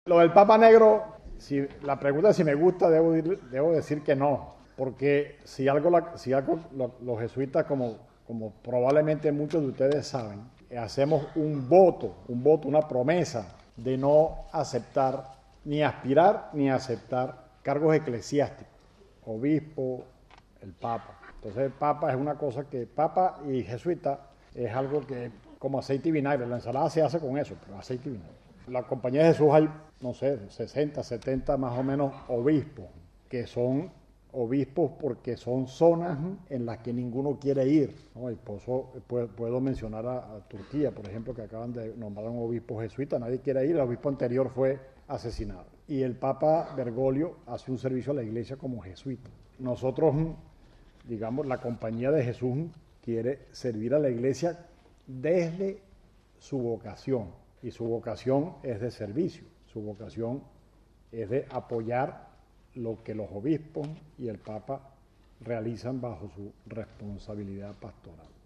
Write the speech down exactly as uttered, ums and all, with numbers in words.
Lo del Papa Negro, si la pregunta es si me gusta, debo, dir- debo decir que no, porque si algo, la- si algo lo- los jesuitas, como, como probablemente muchos de ustedes saben, eh, hacemos un voto, un voto, una promesa de no aceptar, ni aspirar, ni aceptar cargos eclesiásticos, obispo, el Papa. Entonces el Papa es una cosa que, Papa y jesuita es algo que como aceite y vinagre, la ensalada se hace con eso, pero aceite y vinagre. La Compañía de Jesús hay, no sé, sesenta, setenta más o menos obispos, que son obispos porque son zonas en las que ninguno quiere ir, ¿no? Y por eso puedo, puedo mencionar a, a Turquía, por ejemplo, que acaban de nombrar un obispo jesuita, nadie quiere ir, el obispo anterior fue asesinado. Y el Papa Bergoglio hace un servicio a la iglesia como jesuita. Nosotros, digamos, la Compañía de Jesús quiere servir a la iglesia desde su vocación, y su vocación es de servicio, su vocación es de apoyar lo que los obispos y el Papa realizan bajo su responsabilidad pastoral.